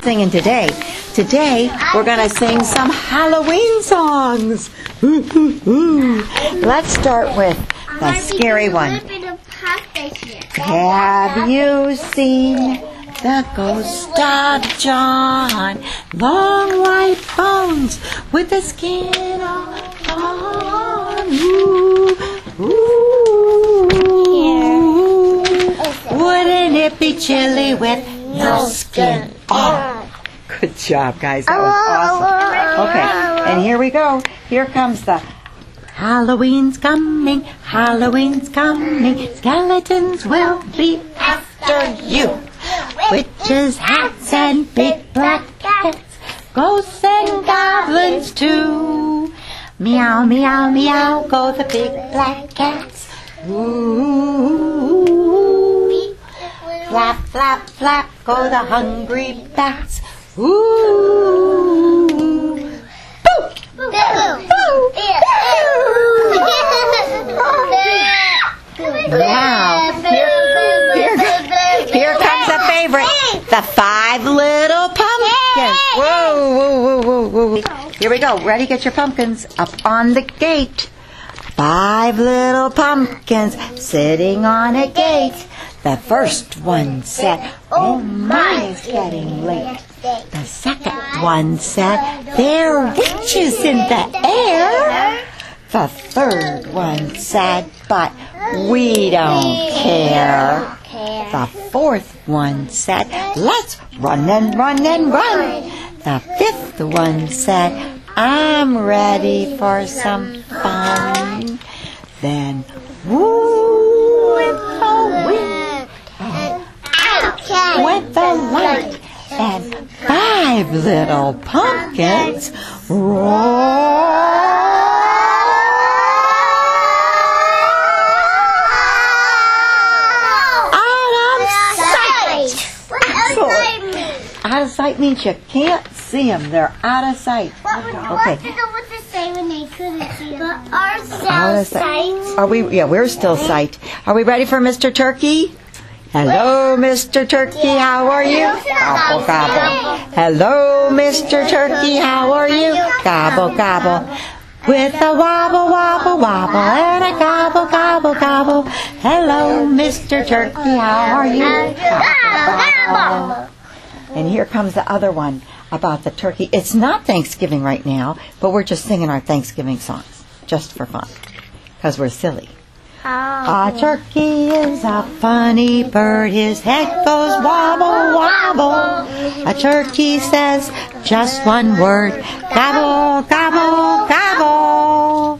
Singing today. Today we're going to sing some Halloween songs. Let's start with the scary one. Have you seen the ghost of John? Long white bones with the skin all on. Wouldn't it be chilly with no skin on? Good job, guys. That was awesome. Okay, and here we go. Here comes the Halloween's coming, Halloween's coming, skeletons will be after you. Witches, hats, and big black cats, ghosts and goblins too. Meow, meow, meow, go the big black cats. Ooh. Flap, flap, flap, go the hungry bats. Ooh. Boo! Boo! Now, here comes a favorite, the 5 little pumpkins. Whoa, whoa, whoa, whoa, whoa. Here we go. Ready? Get your pumpkins up on the gate. 5 little pumpkins sitting on a gate. The first one said, "Oh my, it's getting late." The second one said, "There are witches in the air." The third one said, "But we don't care." The fourth one said, "Let's run and run and run." The fifth one said, "I'm ready for some fun." Then, woo, with the wind, out went the light, and 5 little pumpkins roared. Out of sight means you can't see them. They're out of sight. Okay. Out of sight. Are we? Yeah, we're still sight. Are we ready for Mr. Turkey? Hello, Mr. Turkey. How are you? Gobble, gobble. Hello, Mr. Turkey. How are you? Gobble, gobble. With a wobble, wobble, wobble, and a gobble, gobble, gobble. Hello, Mr. Turkey. How are you? Gobble, gobble. And here comes the other one about the turkey. It's not Thanksgiving right now, but we're just singing our Thanksgiving songs, just for fun, because we're silly. A turkey is a funny bird. His head goes wobble, wobble. A turkey says just one word. Gobble, gobble,